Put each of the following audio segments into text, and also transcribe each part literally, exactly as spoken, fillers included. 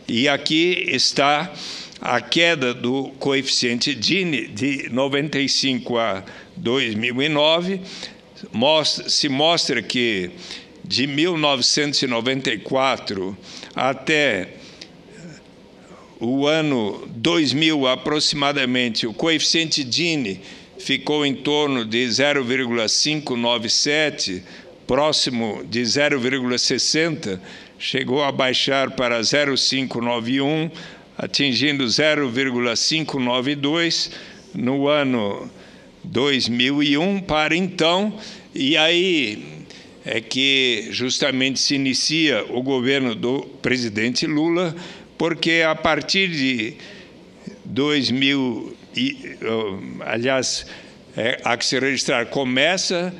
E aqui está a queda do coeficiente Gini de noventa e cinco a dois mil e nove. Mostra, se mostra que de mil novecentos e noventa e quatro até o ano dois mil, aproximadamente, o coeficiente Gini ficou em torno de zero vírgula quinhentos e noventa e sete, próximo de zero vírgula sessenta, chegou a baixar para zero vírgula quinhentos e noventa e um, atingindo zero vírgula quinhentos e noventa e dois no ano dois mil e um, para então, e aí é que justamente se inicia o governo do presidente Lula, porque a partir de dois mil, e, aliás, é, há que se registrar, começa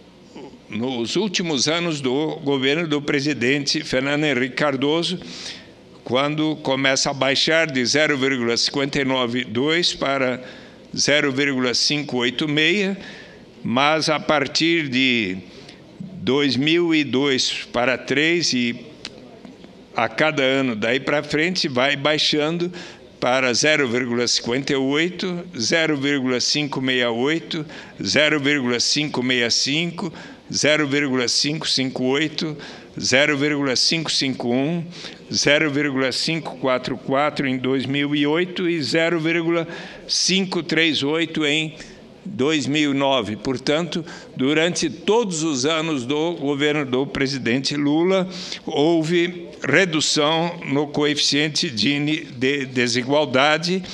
nos últimos anos do governo do presidente Fernando Henrique Cardoso, quando começa a baixar de zero vírgula cinquenta e noventa e dois para zero vírgula quinhentos e oitenta e seis, mas a partir de dois mil e dois para três e a cada ano daí para frente vai baixando para zero vírgula cinquenta e oito, zero vírgula quinhentos e sessenta e oito, zero vírgula quinhentos e sessenta e cinco, zero vírgula quinhentos e cinquenta e oito, zero vírgula quinhentos e cinquenta e um, zero vírgula quinhentos e quarenta e quatro em dois mil e oito e zero vírgula quinhentos e trinta e oito em dois mil e nove. Portanto, durante todos os anos do governo do presidente Lula, houve redução no coeficiente Gini de desigualdade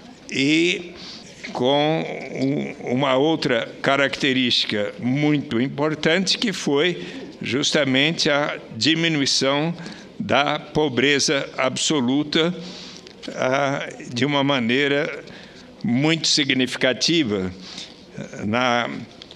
e com uma outra característica muito importante, que foi justamente a diminuição da pobreza absoluta de uma maneira muito significativa. Na,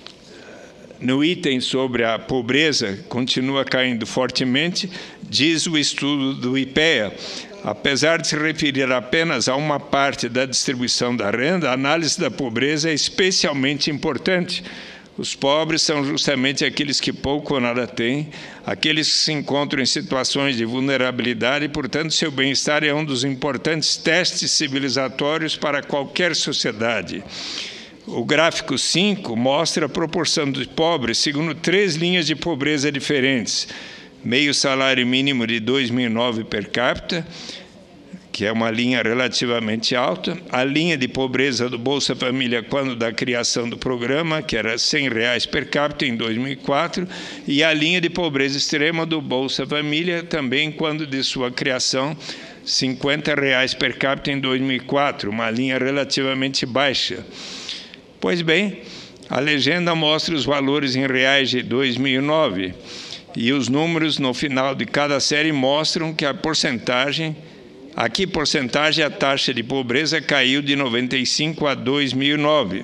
no item sobre a pobreza, continua caindo fortemente, diz o estudo do IPEA. Apesar de se referir apenas a uma parte da distribuição da renda, a análise da pobreza é especialmente importante. Os pobres são justamente aqueles que pouco ou nada têm, aqueles que se encontram em situações de vulnerabilidade e, portanto, seu bem-estar é um dos importantes testes civilizatórios para qualquer sociedade. O gráfico cinco mostra a proporção dos pobres segundo três linhas de pobreza diferentes. Meio salário mínimo de dois mil e nove per capita, que é uma linha relativamente alta, a linha de pobreza do Bolsa Família quando da criação do programa, que era cem reais per capita em dois mil e quatro, e a linha de pobreza extrema do Bolsa Família também quando de sua criação, cinquenta reais per capita em dois mil e quatro, uma linha relativamente baixa. Pois bem, a legenda mostra os valores em reais de dois mil e nove, e os números no final de cada série mostram que a porcentagem, aqui porcentagem, a taxa de pobreza caiu de noventa e cinco a dois mil e nove.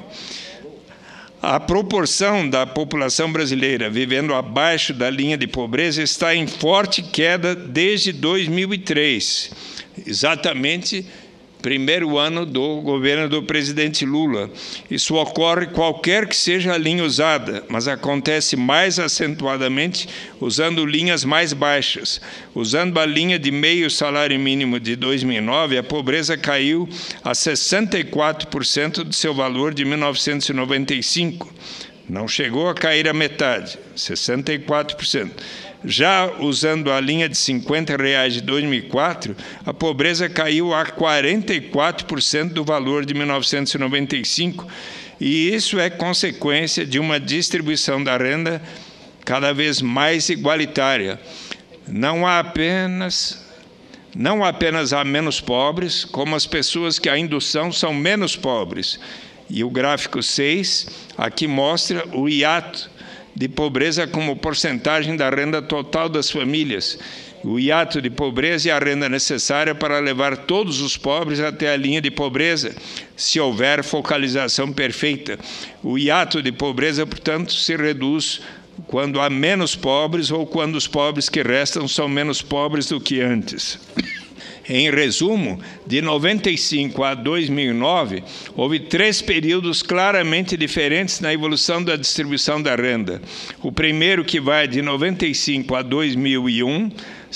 A proporção da população brasileira vivendo abaixo da linha de pobreza está em forte queda desde dois mil e três, exatamente primeiro ano do governo do presidente Lula. Isso ocorre qualquer que seja a linha usada, mas acontece mais acentuadamente usando linhas mais baixas. Usando a linha de meio salário mínimo de dois mil e nove, a pobreza caiu a sessenta e quatro por cento do seu valor de mil novecentos e noventa e cinco. Não chegou a cair a metade, sessenta e quatro por cento. Já usando a linha de cinquenta reais de dois mil e quatro, a pobreza caiu a quarenta e quatro por cento do valor de mil novecentos e noventa e cinco, e isso é consequência de uma distribuição da renda cada vez mais igualitária. Não há apenas, não apenas há menos pobres, como as pessoas que ainda são, são menos pobres. E o gráfico seis aqui mostra o hiato de pobreza como porcentagem da renda total das famílias. O hiato de pobreza é a renda necessária para levar todos os pobres até a linha de pobreza, se houver focalização perfeita. O hiato de pobreza, portanto, se reduz quando há menos pobres ou quando os pobres que restam são menos pobres do que antes. Em resumo, de noventa e cinco a dois mil e nove, houve três períodos claramente diferentes na evolução da distribuição da renda. O primeiro, que vai de noventa e cinco a dois mil e um,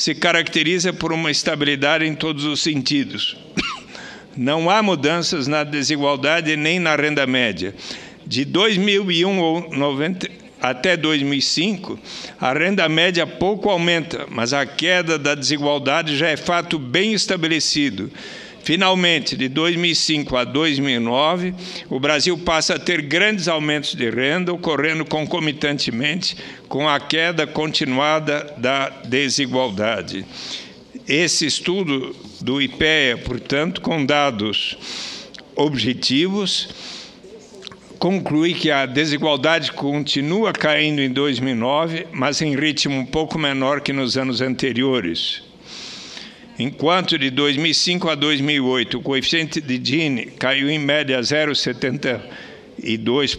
se caracteriza por uma estabilidade em todos os sentidos. Não há mudanças na desigualdade nem na renda média. De dois mil e um até dois mil e cinco, a renda média pouco aumenta, mas a queda da desigualdade já é fato bem estabelecido. Finalmente, de dois mil e cinco a dois mil e nove, o Brasil passa a ter grandes aumentos de renda, ocorrendo concomitantemente com a queda continuada da desigualdade. Esse estudo do I P E A, portanto, com dados objetivos, conclui que a desigualdade continua caindo em dois mil e nove, mas em ritmo um pouco menor que nos anos anteriores. Enquanto de dois mil e cinco a dois mil e oito o coeficiente de Gini caiu em média zero vírgula setenta e dois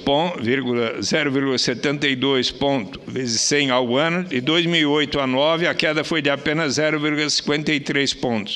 pontos vezes cem ao ano, de dois mil e oito a dois mil e nove a queda foi de apenas zero vírgula cinquenta e três pontos.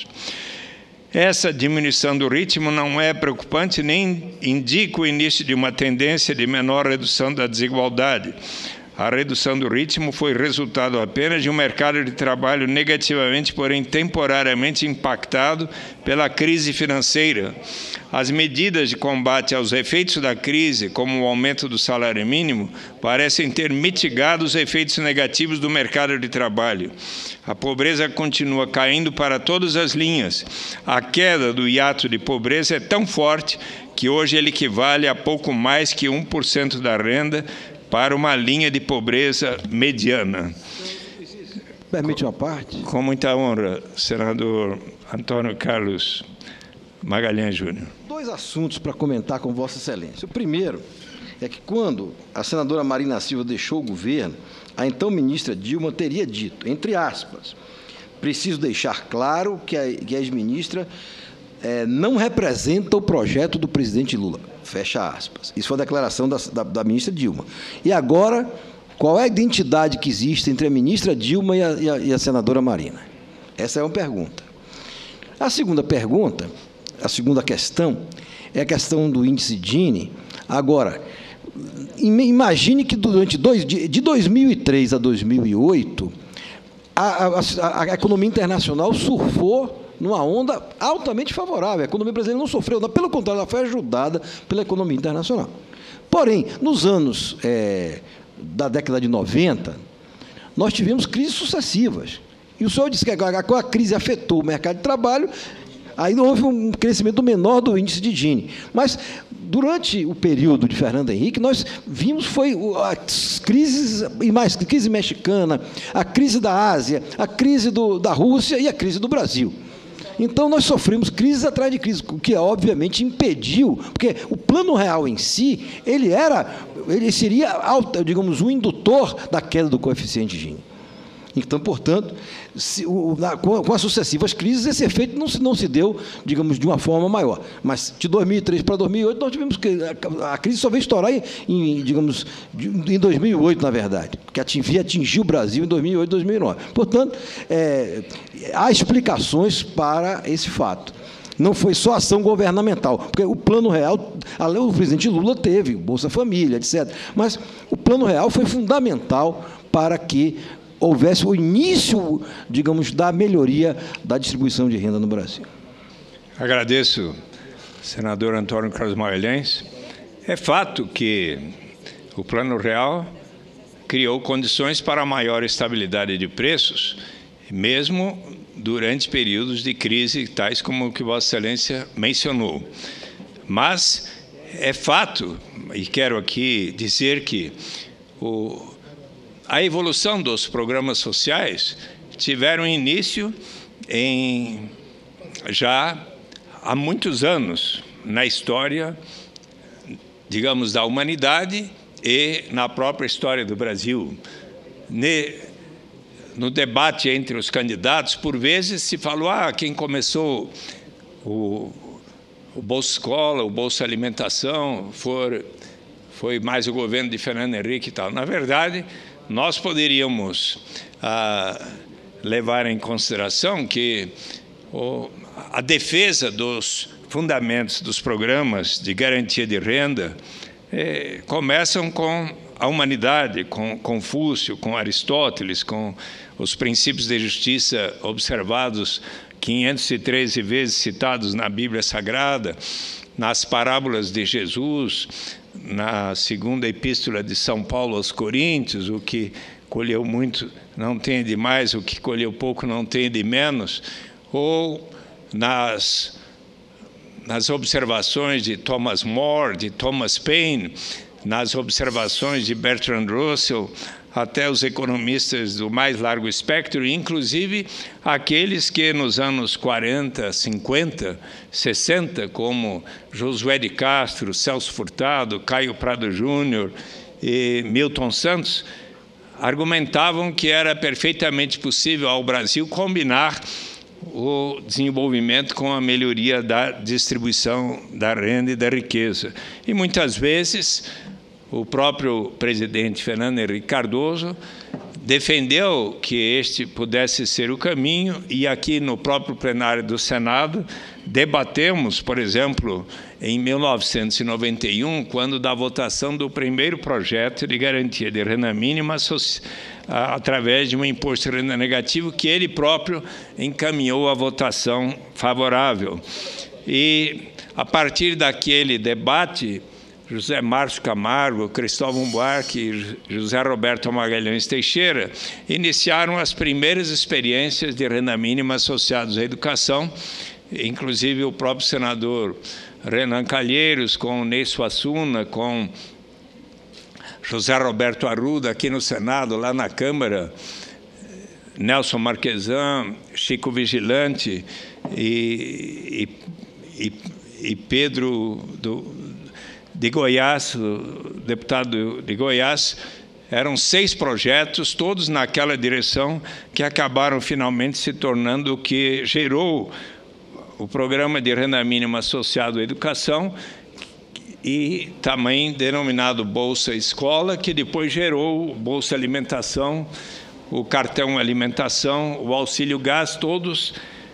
Essa diminuição do ritmo não é preocupante nem indica o início de uma tendência de menor redução da desigualdade. A redução do ritmo foi resultado apenas de um mercado de trabalho negativamente, porém temporariamente impactado pela crise financeira. As medidas de combate aos efeitos da crise, como o aumento do salário mínimo, parecem ter mitigado os efeitos negativos do mercado de trabalho. A pobreza continua caindo para todas as linhas. A queda do hiato de pobreza é tão forte que hoje ele equivale a pouco mais que um por cento da renda, para uma linha de pobreza mediana. Permite uma parte? Com muita honra, senador Antônio Carlos Magalhães Júnior. Dois assuntos para comentar com Vossa Excelência. O primeiro é que, quando a senadora Marina Silva deixou o governo, a então ministra Dilma teria dito, entre aspas, preciso deixar claro que a, que a ex-ministra é, não representa o projeto do presidente Lula. Fecha aspas. Isso foi a declaração da, da, da ministra Dilma. E agora, qual é a identidade que existe entre a ministra Dilma e a, e a, e a senadora Marina? Essa é uma pergunta. A segunda pergunta, a segunda questão, é a questão do índice Gini. Agora, imagine que durante dois, de, de dois mil e três a dois mil e oito, a, a, a economia internacional surfou numa onda altamente favorável. A economia brasileira não sofreu, não, pelo contrário, ela foi ajudada pela economia internacional. Porém, nos anos é, da década de noventa, nós tivemos crises sucessivas. E o senhor disse que a, a crise afetou o mercado de trabalho, aí houve um crescimento menor do índice de Gini. Mas, durante o período de Fernando Henrique, nós vimos foi as crises, e mais, a crise mexicana, a crise da Ásia, a crise do, da Rússia e a crise do Brasil. Então, nós sofremos crise atrás de crise, o que, obviamente, impediu, porque o Plano Real em si, ele era, ele seria, digamos, um indutor da queda do coeficiente Gini. Então, portanto, se, o, na, com, com as sucessivas crises, esse efeito não se, não se deu, digamos, de uma forma maior. Mas, de dois mil e três para dois mil e oito, nós tivemos que... A, a crise só veio estourar, em, em, digamos, em dois mil e oito, na verdade, porque atingiu, atingiu o Brasil em dois mil e oito, dois mil e nove. Portanto, é, há explicações para esse fato. Não foi só ação governamental, porque o Plano Real, o presidente Lula teve, Bolsa Família, etcétera. Mas o Plano Real foi fundamental para que houvesse o início, digamos, da melhoria da distribuição de renda no Brasil. Agradeço, senador Antônio Carlos Magalhães. É fato que o Plano Real criou condições para a maior estabilidade de preços, mesmo durante períodos de crise, tais como o que Vossa Excelência mencionou. Mas é fato, e quero aqui dizer que o A evolução dos programas sociais tiveram início em, já há muitos anos na história, digamos, da humanidade e na própria história do Brasil. Ne, no debate entre os candidatos, por vezes se falou, ah, quem começou o, o Bolsa Escola, o Bolsa Alimentação, for, foi mais o governo de Fernando Henrique e tal. Na verdade, nós poderíamos ah, levar em consideração que oh, a defesa dos fundamentos dos programas de garantia de renda eh, começam com a humanidade, com Confúcio, com Aristóteles, com os princípios de justiça observados quinhentas e treze vezes citados na Bíblia Sagrada, nas parábolas de Jesus, na segunda epístola de São Paulo aos Coríntios, o que colheu muito não tem de mais, o que colheu pouco não tem de menos, ou nas, nas observações de Thomas More, de Thomas Paine, nas observações de Bertrand Russell, até os economistas do mais largo espectro, inclusive aqueles que nos anos quarenta, cinquenta, sessenta, como Josué de Castro, Celso Furtado, Caio Prado Júnior e Milton Santos, argumentavam que era perfeitamente possível ao Brasil combinar o desenvolvimento com a melhoria da distribuição da renda e da riqueza. E muitas vezes o próprio presidente Fernando Henrique Cardoso defendeu que este pudesse ser o caminho, e aqui no próprio plenário do Senado debatemos, por exemplo, em mil novecentos e noventa e um, quando da votação do primeiro projeto de garantia de renda mínima através de um imposto de renda negativo, que ele próprio encaminhou à votação favorável. E, a partir daquele debate, José Márcio Camargo, Cristóvão Buarque e José Roberto Magalhães Teixeira iniciaram as primeiras experiências de renda mínima associadas à educação, inclusive o próprio senador Renan Calheiros, com Ney Suassuna, com José Roberto Arruda aqui no Senado, lá na Câmara, Nelson Marquesan, Chico Vigilante e, e, e Pedro do, de Goiás, o deputado de Goiás. Eram seis projetos, todos naquela direção, que acabaram finalmente se tornando o que gerou o programa de renda mínima associado à educação, e também denominado Bolsa Escola, que depois gerou Bolsa Alimentação, o Cartão Alimentação, o Auxílio Gás, todos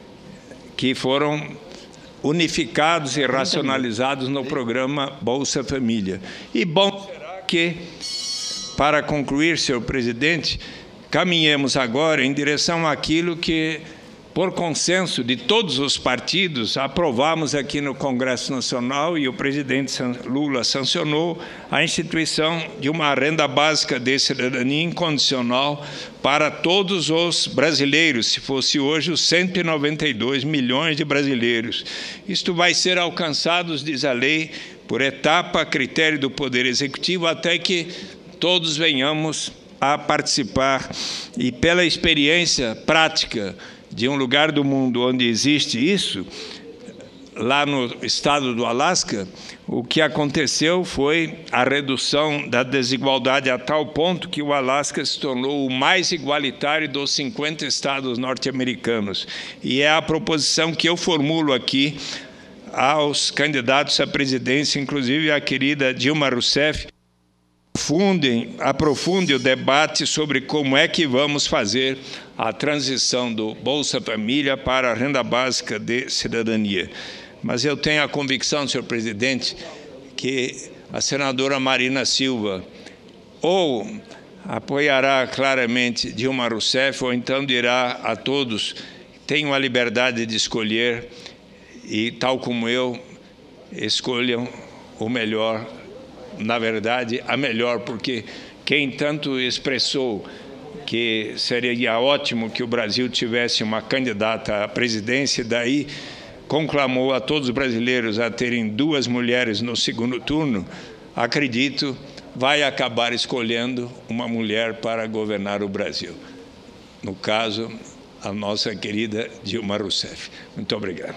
que foram unificados e racionalizados no programa Bolsa Família. E bom será que, para concluir, senhor presidente, caminhemos agora em direção àquilo que, por consenso de todos os partidos, aprovamos aqui no Congresso Nacional, e o presidente Lula sancionou a instituição de uma renda básica de cidadania incondicional para todos os brasileiros, se fosse hoje os cento e noventa e dois milhões de brasileiros. Isto vai ser alcançado, diz a lei, por etapa, a critério do Poder Executivo, até que todos venhamos a participar. E pela experiência prática de um lugar do mundo onde existe isso, lá no estado do Alasca, o que aconteceu foi a redução da desigualdade a tal ponto que o Alasca se tornou o mais igualitário dos cinquenta estados norte-americanos. E é a proposição que eu formulo aqui aos candidatos à presidência, inclusive a querida Dilma Rousseff, Fundem, aprofunde o debate sobre como é que vamos fazer a transição do Bolsa Família para a renda básica de cidadania. Mas eu tenho a convicção, senhor presidente, que a senadora Marina Silva ou apoiará claramente Dilma Rousseff, ou então dirá a todos: tenham a liberdade de escolher, e, tal como eu, escolham o melhor. Na verdade, a melhor, porque quem tanto expressou que seria ótimo que o Brasil tivesse uma candidata à presidência, daí conclamou a todos os brasileiros a terem duas mulheres no segundo turno, acredito, vai acabar escolhendo uma mulher para governar o Brasil. No caso, a nossa querida Dilma Rousseff. Muito obrigado.